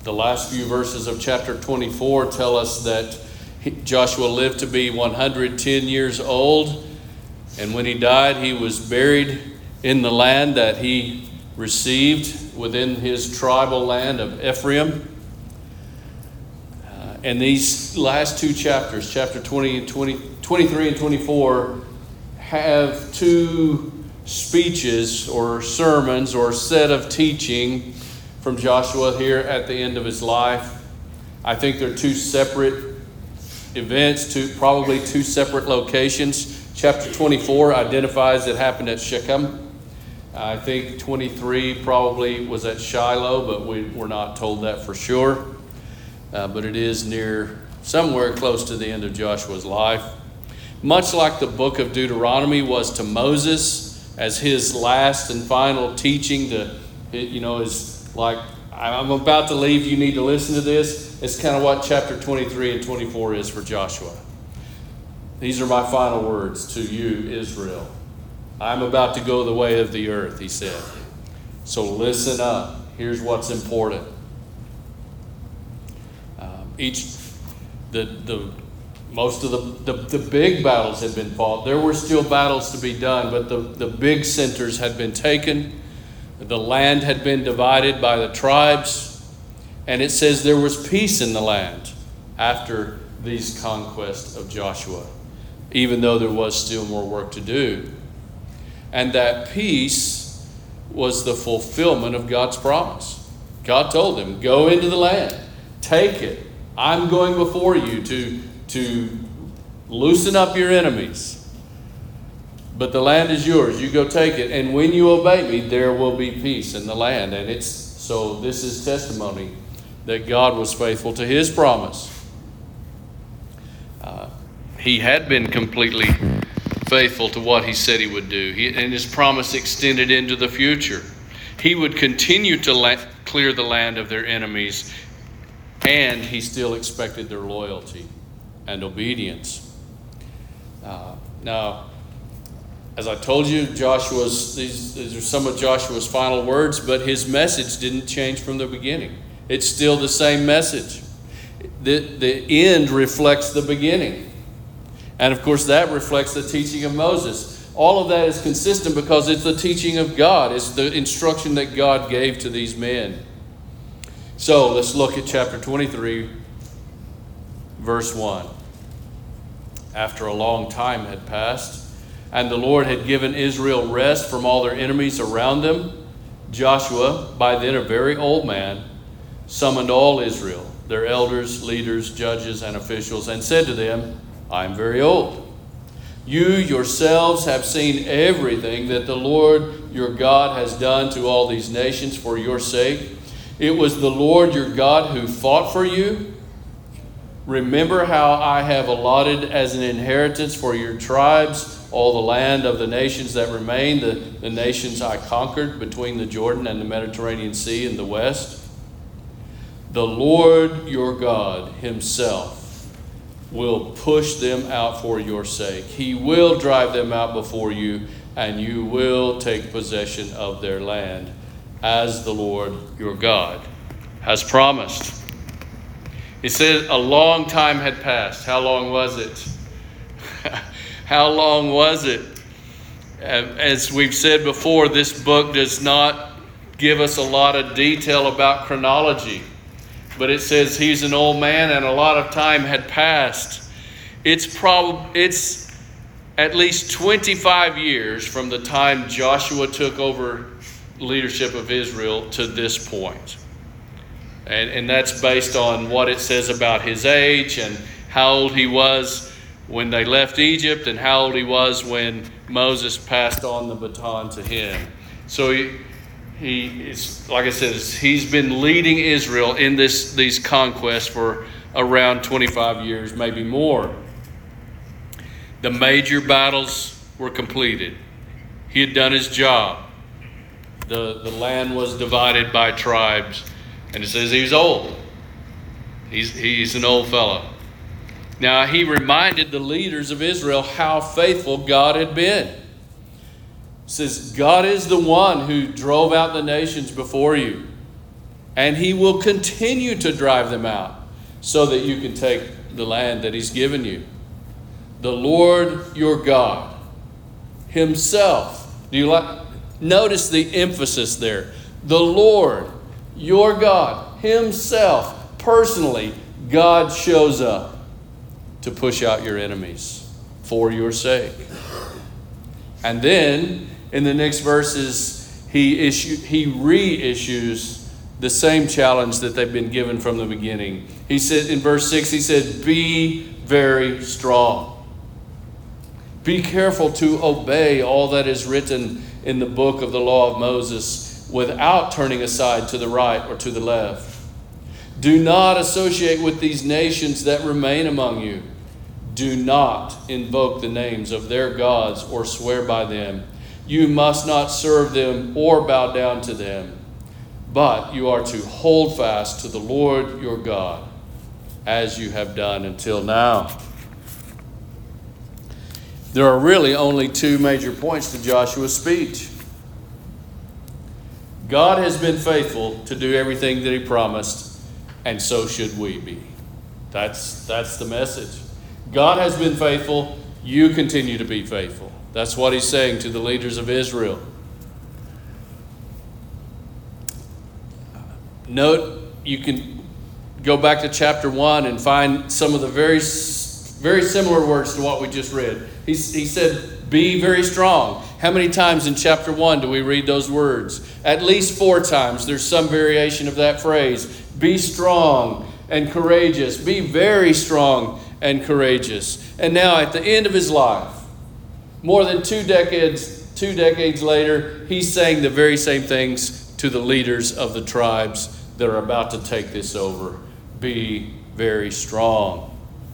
The last few verses of chapter 24 tell us that Joshua lived to be 110 years old, and when he died, he was buried in the land that he received within his tribal land of Ephraim. And these last two chapters, chapter 23 and 24, have two speeches or sermons or set of teaching from Joshua here at the end of his life. I think they're two separate events, probably two separate locations. Chapter 24 identifies it happened at Shechem. I think 23 probably was at Shiloh, but we're not told that for sure. But it is near somewhere close to the end of Joshua's life. Much like the book of Deuteronomy was to Moses as his last and final teaching is like, I'm about to leave, you need to listen to this. It's kind of what chapter 23 and 24 is for Joshua. These are my final words to you, Israel. I'm about to go the way of the earth, he said. So listen up. Here's what's important. Most of the big battles had been fought. There were still battles to be done, but the big centers had been taken. The land had been divided by the tribes, and it says there was peace in the land after these conquests of Joshua, even though there was still more work to do. And that peace was the fulfillment of God's promise. God told them, go into the land, take it. I'm going before you to loosen up your enemies. But the land is yours. You go take it. And when you obey me, there will be peace in the land. And this is testimony that God was faithful to his promise. He had been completely faithful to what he said he would do. And his promise extended into the future. He would continue to clear the land of their enemies. And he still expected their loyalty and obedience. Now, as I told you, these are some of Joshua's final words, but his message didn't change from the beginning. It's still the same message. The end reflects the beginning. And of course, that reflects the teaching of Moses. All of that is consistent because it's the teaching of God. It's the instruction that God gave to these men. So let's look at chapter 23, verse 1. After a long time had passed, and the Lord had given Israel rest from all their enemies around them, Joshua, by then a very old man, summoned all Israel, their elders, leaders, judges, and officials, and said to them, I am very old. You yourselves have seen everything that the Lord your God has done to all these nations for your sake. It was the Lord your God who fought for you. Remember how I have allotted as an inheritance for your tribes all the land of the nations that remain, the nations I conquered between the Jordan and the Mediterranean Sea in the west. The Lord your God himself will push them out for your sake. He will drive them out before you, and you will take possession of their land, as the Lord your God has promised. It said a long time had passed. How long was it? How long was it? As we've said before, this book does not give us a lot of detail about chronology. But it says he's an old man and a lot of time had passed. It's at least 25 years from the time Joshua took over leadership of Israel to this point. And that's based on what it says about his age and how old he was when they left Egypt and how old he was when Moses passed on the baton to him. So he's like I said, he's been leading Israel in these conquests for around 25 years, maybe more. The major battles were completed. He had done his job. The land was divided by tribes. And it says he was old. He's an old fellow. Now, he reminded the leaders of Israel how faithful God had been. It says, God is the one who drove out the nations before you. and he will continue to drive them out so that you can take the land that he's given you. The Lord your God himself. Notice the emphasis there. The Lord your God himself, personally, God shows up to push out your enemies for your sake. And then in the next verses, he reissues the same challenge that they've been given from the beginning. He said in verse 6, he said, be very strong. Be careful to obey all that is written in the book of the law of Moses without turning aside to the right or to the left. Do not associate with these nations that remain among you. Do not invoke the names of their gods or swear by them. You must not serve them or bow down to them. But you are to hold fast to the Lord your God, as you have done until now. There are really only two major points to Joshua's speech. God has been faithful to do everything that he promised, and so should we be. That's the message. God has been faithful. You continue to be faithful. That's what he's saying to the leaders of Israel. Note, you can go back to chapter 1 and find some of the very similar words to what we just read. He said, be very strong. How many times in chapter 1 do we read those words? At least 4 times. There's some variation of that phrase. Be strong and courageous. Be very strong and courageous. And now at the end of his life, more than 2 decades later, he's saying the very same things to the leaders of the tribes that are about to take this over. Be very strong.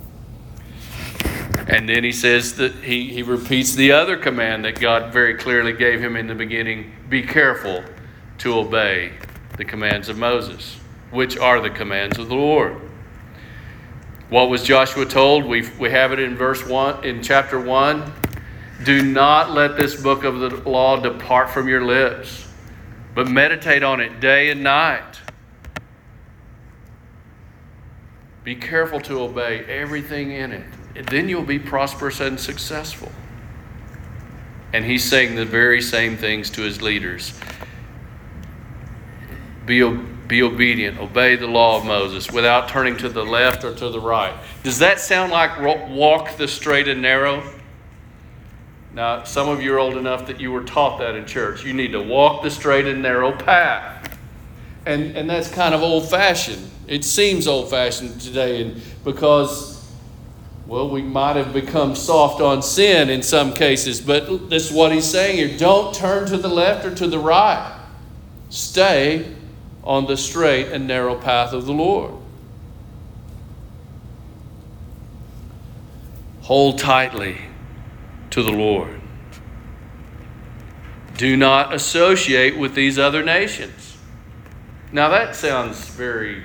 And then he says that he repeats the other command that God very clearly gave him in the beginning. Be careful to obey the commands of Moses, which are the commands of the Lord. What was Joshua told? We have it in verse 1, in chapter 1. Do not let this book of the law depart from your lips, but meditate on it day and night. Be careful to obey everything in it. Then you'll be prosperous and successful. And he's saying the very same things to his leaders. Be obedient. Obey the law of Moses without turning to the left or to the right. Does that sound like walk the straight and narrow? Now, some of you are old enough that you were taught that in church. You need to walk the straight and narrow path. And that's kind of old-fashioned. It seems old-fashioned today because, well, we might have become soft on sin in some cases. But this is what he's saying here. Don't turn to the left or to the right. Stay on the straight and narrow path of the Lord. Hold tightly to the Lord. Do not associate with these other nations. Now that sounds very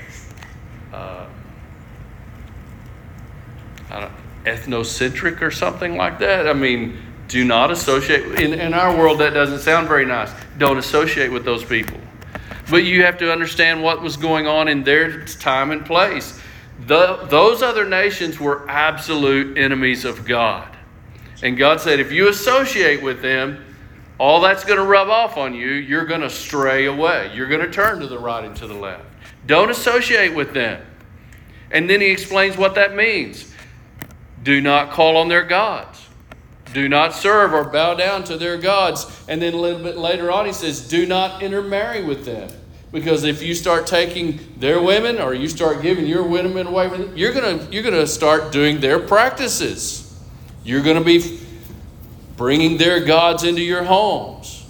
ethnocentric or something like that. I mean, do not associate. In our world, that doesn't sound very nice. Don't associate with those people. But you have to understand what was going on in their time and place. Those other nations were absolute enemies of God. And God said, if you associate with them, all that's going to rub off on you. You're going to stray away. You're going to turn to the right and to the left. Don't associate with them. And then he explains what that means. Do not call on their gods. Do not serve or bow down to their gods. And then a little bit later on he says, do not intermarry with them. Because if you start taking their women or you start giving your women away from them, you're going to start doing their practices. You're going to be bringing their gods into your homes.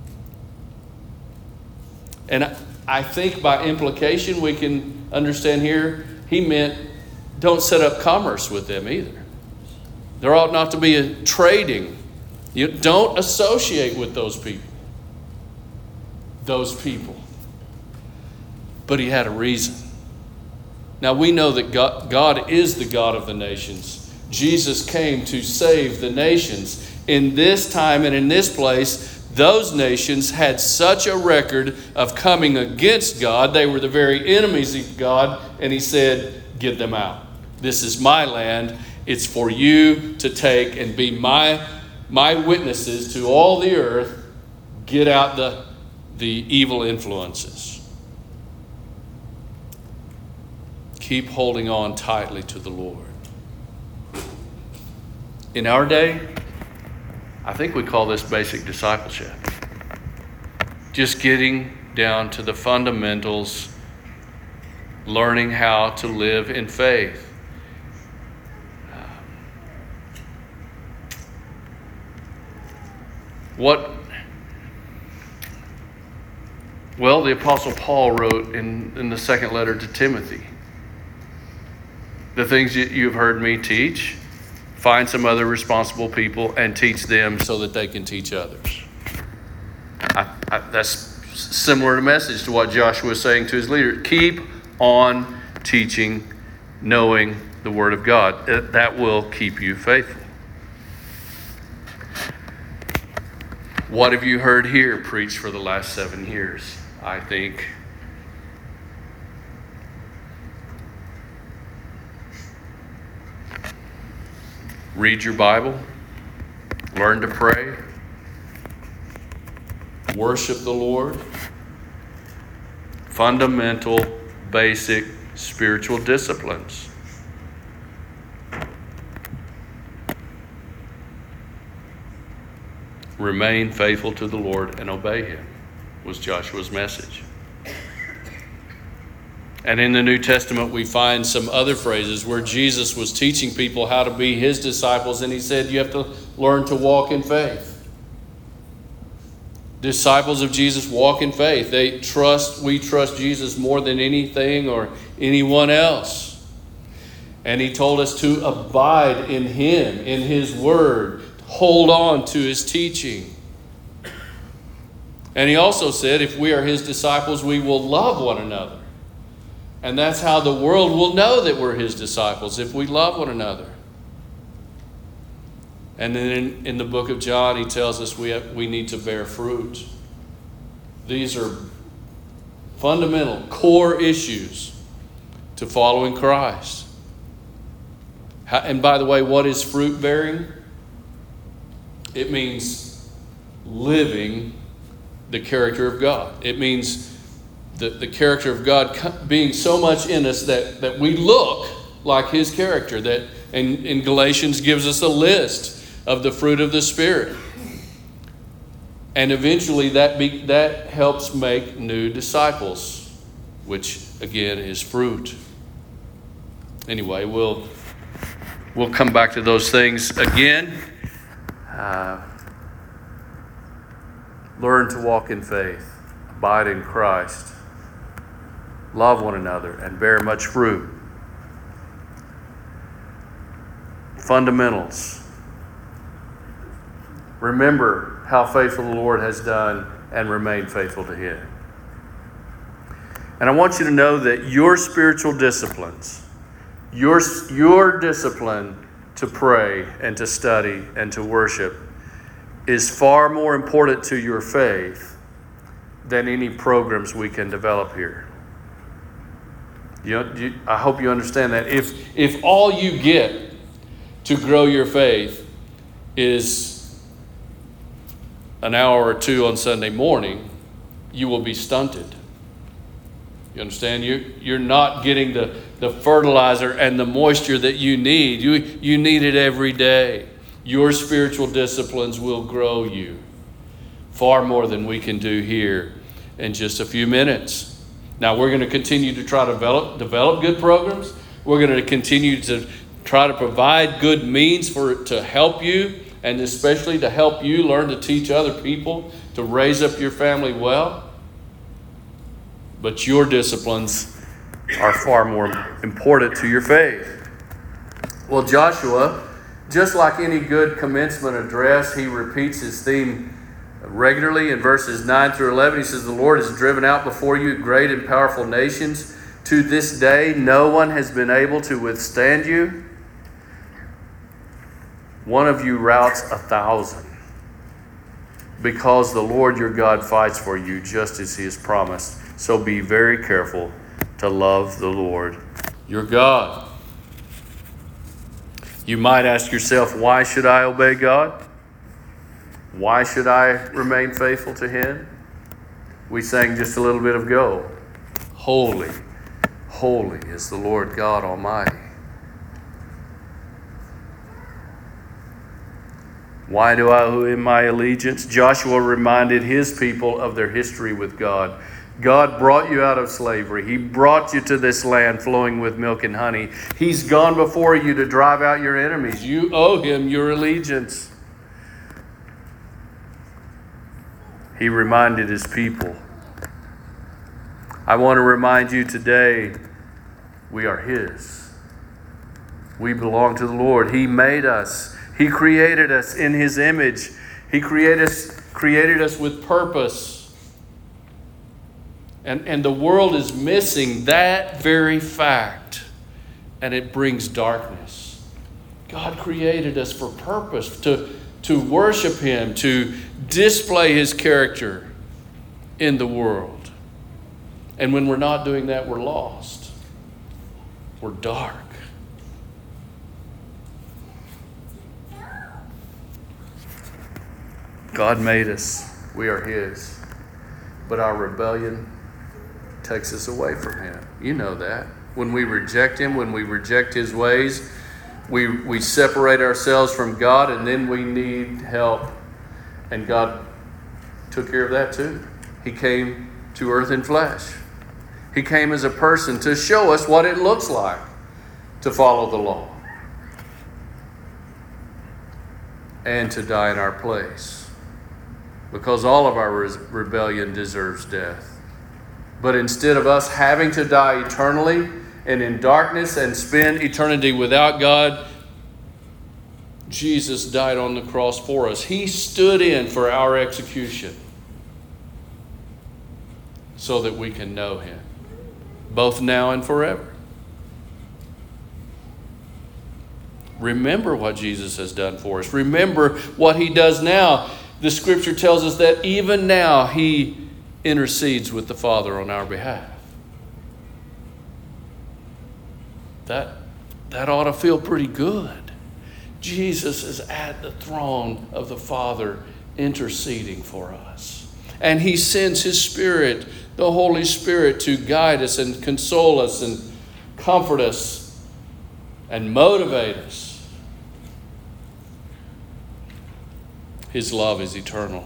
And I think by implication we can understand here, he meant don't set up commerce with them either. There ought not to be a trading. You don't associate with those people. Those people. But he had a reason. Now we know that God is the God of the nations. Jesus came to save the nations. In this time and in this place, those nations had such a record of coming against God. They were the very enemies of God. And he said, get them out. This is my land. It's for you to take and be my witnesses to all the earth. Get out the evil influences. Keep holding on tightly to the Lord. In our day, I think we call this basic discipleship. Just getting down to the fundamentals, learning how to live in faith. Well, the Apostle Paul wrote in the second letter to Timothy, the things you've heard me teach, find some other responsible people and teach them so that they can teach others. That's similar to message to what Joshua was saying to his leader. Keep on teaching, knowing the Word of God. That will keep you faithful. What have you heard here preached for the last 7 years? I think read your Bible, learn to pray, worship the Lord, fundamental, basic spiritual disciplines. Remain faithful to the Lord and obey Him, was Joshua's message. And in the New Testament, we find some other phrases where Jesus was teaching people how to be His disciples, and He said, you have to learn to walk in faith. Disciples of Jesus walk in faith. We trust Jesus more than anything or anyone else. And He told us to abide in Him, in His Word, hold on to His teaching. And He also said, if we are His disciples, we will love one another. And that's how the world will know that we're His disciples, if we love one another. And then in the book of John, He tells us we need to bear fruit. These are fundamental, core issues to following Christ. And by the way, what is fruit bearing? It means living the character of God. It means the character of God being so much in us that we look like His character. That in Galatians gives us a list of the fruit of the Spirit. And eventually that helps make new disciples, which again is fruit. Anyway, we'll come back to those things again. Learn to walk in faith, abide in Christ, love one another, and bear much fruit. Fundamentals. Remember how faithful the Lord has done and remain faithful to Him. And I want you to know that your spiritual disciplines, your discipline to pray and to study and to worship is far more important to your faith than any programs we can develop here. I hope you understand that. If all you get to grow your faith is an hour or two on Sunday morning, you will be stunted. You understand? You're not getting the fertilizer and the moisture that you need. You need it every day. Your spiritual disciplines will grow you far more than we can do here in just a few minutes. Now, we're going to continue to try to develop good programs. We're going to continue to try to provide good means to help you, and especially to help you learn to teach other people to raise up your family well. But your disciplines are far more important to your faith. Well, Joshua, just like any good commencement address, he repeats his theme regularly in verses 9 through 11. He says, the Lord has driven out before you great and powerful nations. To this day, no one has been able to withstand you. One of you routs 1,000. because the Lord your God fights for you just as he has promised. So be very careful to love the Lord your God. You might ask yourself, why should I obey God? Why should I remain faithful to him? We sang just a little bit ago, holy, holy is the Lord God Almighty. Why do I owe him my allegiance? Joshua reminded his people of their history with God. God brought you out of slavery. He brought you to this land flowing with milk and honey. He's gone before you to drive out your enemies. You owe him your allegiance. He reminded his people. I want to remind you today, we are his. We belong to the Lord. He made us. He created us in his image. He created us with purpose. And the world is missing that very fact. And it brings darkness. God created us for purpose, to worship him, to display his character in the world. And when we're not doing that, we're lost. We're dark. God made us. We are his. But our rebellion takes us away from him. You know that. When we reject him, when we reject his ways, we separate ourselves from God, and then we need help. And God took care of that too. He came to earth in flesh. He came as a person to show us what it looks like to follow the law and to die in our place, because all of our rebellion deserves death. But instead of us having to die eternally and in darkness and spend eternity without God, Jesus died on the cross for us. He stood in for our execution so that we can know him, both now and forever. Remember what Jesus has done for us. Remember what he does now. The scripture tells us that even now he intercedes with the Father on our behalf. That ought to feel pretty good. Jesus is at the throne of the Father interceding for us. And he sends his Spirit, the Holy Spirit, to guide us and console us and comfort us and motivate us. His love is eternal.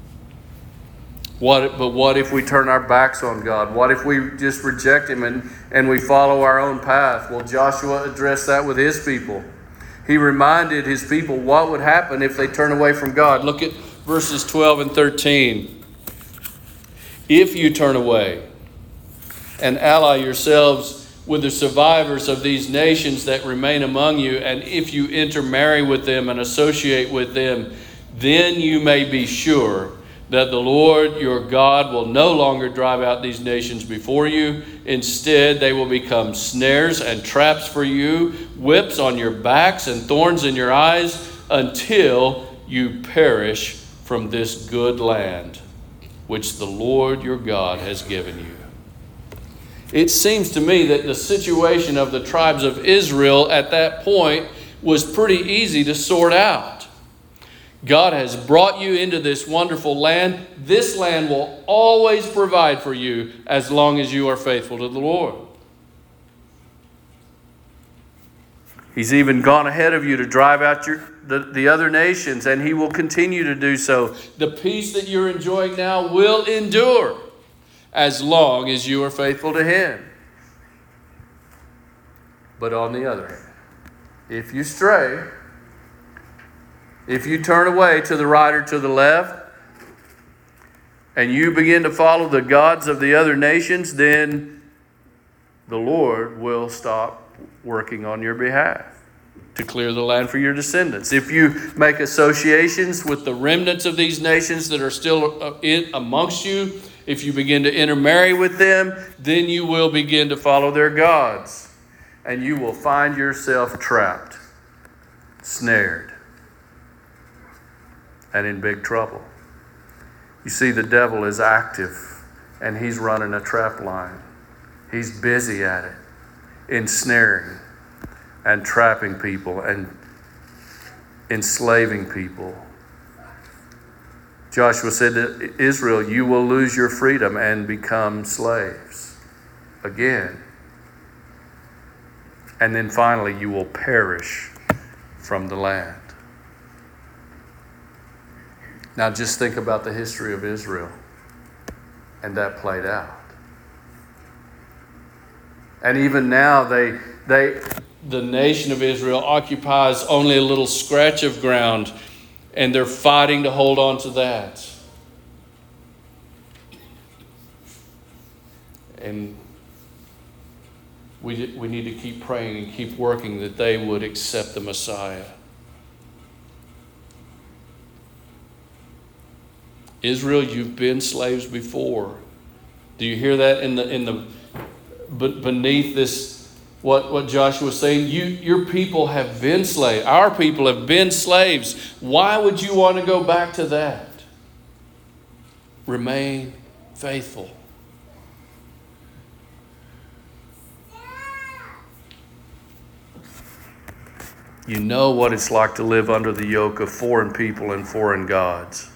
But what if we turn our backs on God? What if we just reject him and we follow our own path? Well, Joshua addressed that with his people. He reminded his people what would happen if they turn away from God. Look at verses 12 and 13. If you turn away and ally yourselves with the survivors of these nations that remain among you, and if you intermarry with them and associate with them, then you may be sure that the Lord your God will no longer drive out these nations before you. Instead, they will become snares and traps for you, whips on your backs and thorns in your eyes, until you perish from this good land, which the Lord your God has given you. It seems to me that the situation of the tribes of Israel at that point was pretty easy to sort out. God has brought you into this wonderful land. This land will always provide for you as long as you are faithful to the Lord. He's even gone ahead of you to drive out the other nations, and he will continue to do so. The peace that you're enjoying now will endure as long as you are faithful to him. But on the other hand, if you stray, if you turn away to the right or to the left, and you begin to follow the gods of the other nations, then the Lord will stop working on your behalf to clear the land for your descendants. If you make associations with the remnants of these nations that are still amongst you, if you begin to intermarry with them, then you will begin to follow their gods. And you will find yourself trapped, snared, and in big trouble. You see, the devil is active, and he's running a trap line. He's busy at it, ensnaring and trapping people and enslaving people. Joshua said to Israel, you will lose your freedom and become slaves again. And then finally, you will perish from the land. Now just think about the history of Israel, and that played out. And even now, the nation of Israel occupies only a little scratch of ground, and they're fighting to hold on to that. And we need to keep praying and keep working that they would accept the Messiah. Israel, you've been slaves before. Do you hear that beneath this? What Joshua was saying? Your people have been slaves. Our people have been slaves. Why would you want to go back to that? Remain faithful. You know what it's like to live under the yoke of foreign people and foreign gods.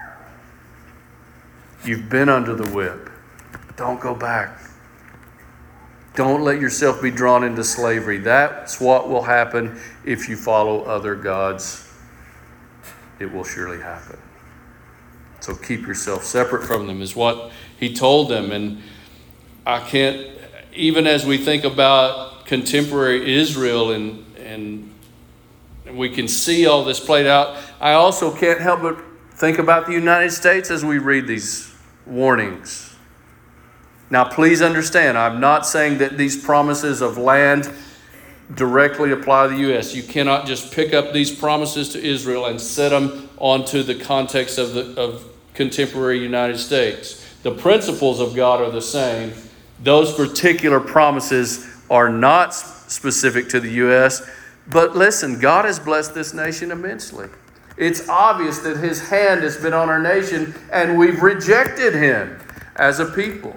You've been under the whip. Don't go back. Don't let yourself be drawn into slavery. That's what will happen if you follow other gods. It will surely happen. So keep yourself separate from them is what he told them. And I can't, even as we think about contemporary Israel and we can see all this played out, I also can't help but think about the United States as we read these warnings. Now, please understand, I'm not saying that these promises of land directly apply to the U.S. You cannot just pick up these promises to Israel and set them onto the context of contemporary United States. The principles of God are the same. Those particular promises are not specific to the U.S., but listen, God has blessed this nation immensely. It's obvious that his hand has been on our nation, and we've rejected him as a people.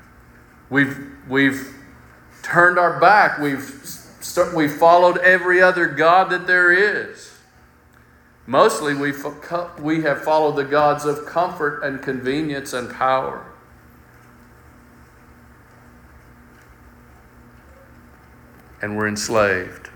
We've turned our back. We've followed every other god that there is. Mostly we have followed the gods of comfort and convenience and power. And we're enslaved.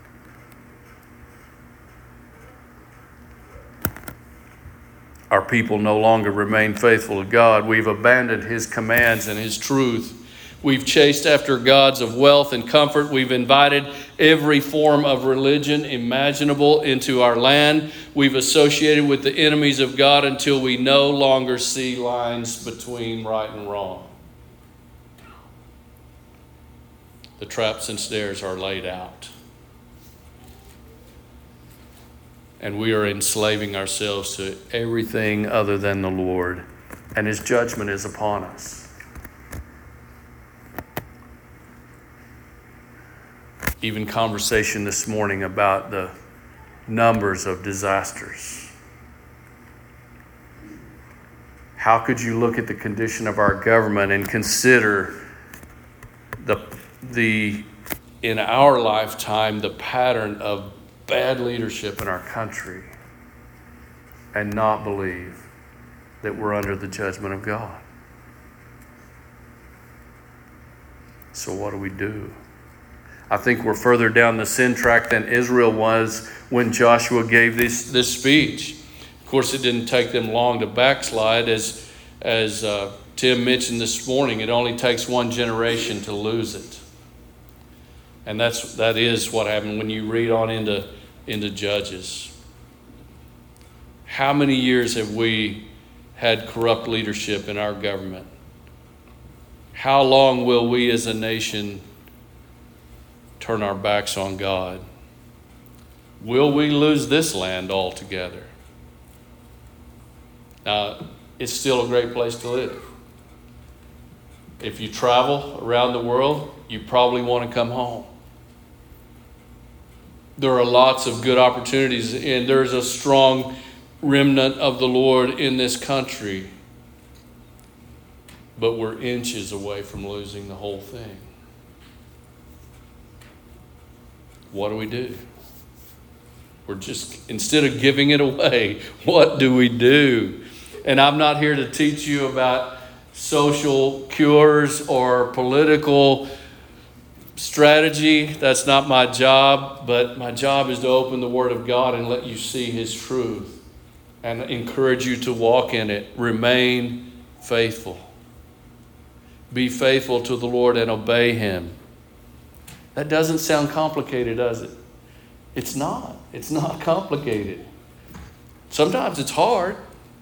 Our people no longer remain faithful to God. We've abandoned his commands and his truth. We've chased after gods of wealth and comfort. We've invited every form of religion imaginable into our land. We've associated with the enemies of God until we no longer see lines between right and wrong. The traps and snares are laid out. And we are enslaving ourselves to everything other than the Lord. And his judgment is upon us. Even conversation this morning about the numbers of disasters. How could you look at the condition of our government and consider in our lifetime the pattern of bad leadership in our country and not believe that we're under the judgment of God? So what do? I think we're further down the sin track than Israel was when Joshua gave this speech. Of course, it didn't take them long to backslide. As Tim mentioned this morning, it only takes one generation to lose it. And that is what happened when you read on into Judges. How many years have we had corrupt leadership in our government? How long will we as a nation turn our backs on God? Will we lose this land altogether? Now, it's still a great place to live. If you travel around the world, you probably want to come home. There are lots of good opportunities, and there's a strong remnant of the Lord in this country. but we're inches away from losing the whole thing. What do? We're just, instead of giving it away, what do? And I'm not here to teach you about social cures or political strategy. That's not my job, but my job is to open the Word of God and let you see His truth and encourage you to walk in it. Remain faithful. Be faithful to the Lord and obey Him. That doesn't sound complicated, does it? It's not. It's not complicated. Sometimes it's hard,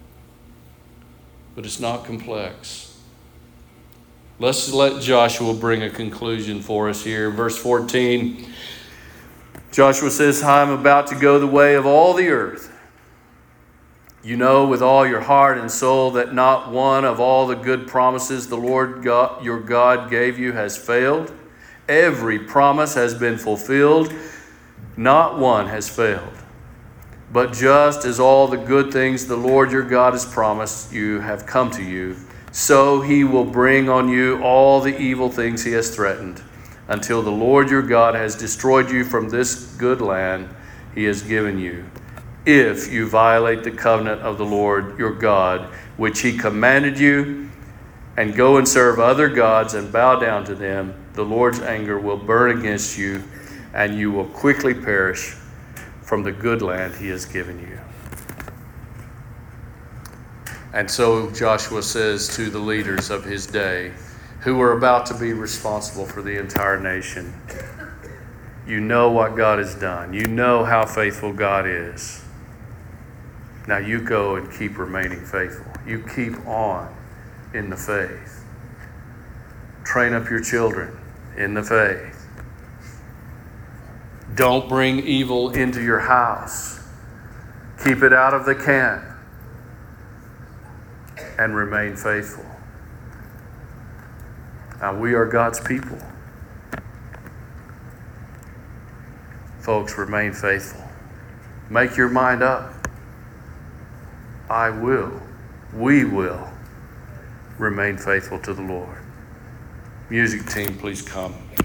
but it's not complex. Let's let Joshua bring a conclusion for us here. Verse 14, Joshua says, I am about to go the way of all the earth. You know with all your heart and soul that not one of all the good promises the Lord God, your God gave you has failed. Every promise has been fulfilled. Not one has failed. But just as all the good things the Lord your God has promised you have come to you, so He will bring on you all the evil things He has threatened, until the Lord your God has destroyed you from this good land He has given you. If you violate the covenant of the Lord your God, which He commanded you, and go and serve other gods and bow down to them, the Lord's anger will burn against you, and you will quickly perish from the good land He has given you. And so Joshua says to the leaders of his day, who were about to be responsible for the entire nation, you know what God has done. You know how faithful God is. Now you go and keep remaining faithful. You keep on in the faith. Train up your children in the faith. Don't bring evil into your house. Keep it out of the camp. And remain faithful. Now we are God's people. Folks, remain faithful. Make your mind up. I will. We will remain faithful to the Lord. Music team, please come.